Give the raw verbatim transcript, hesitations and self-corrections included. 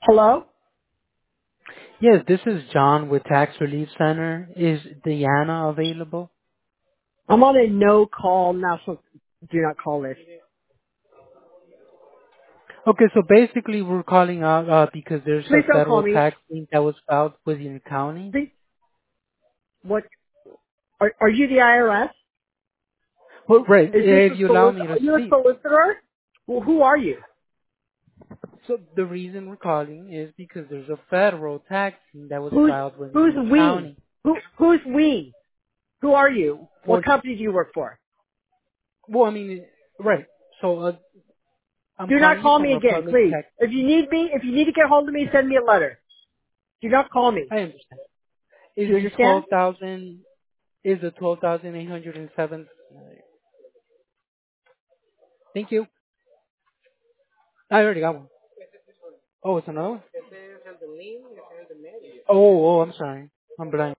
Hello? Yes, this is John with Tax Relief Center. Is Deanna available? I'm on a no call national do not call list. Okay, so basically we're calling out uh, because there's a Please don't call federal me. tax lien that was filed within your county. Please, what, are, are you the I R S? Well, right, Is this if a you allow solic, me to are you a speak. solicitor? Well, who are you? So the reason we're calling is because there's a federal tax lien that was Who's, filed within who's your we? county. Who, who's we? Who are you? What Well, company do you work for? well, I mean, right. So uh, I'm Do not calling you call from me again, Republic please. Tax. If you need me, if you need to get hold of me, send me a letter. Do not call me. I understand. Do Is you the twelve understand? thousand? Is the twelve thousand eight hundred and seven? Thank you. I already got one. Oh, it's another one? Oh, oh, I'm sorry. I'm blind.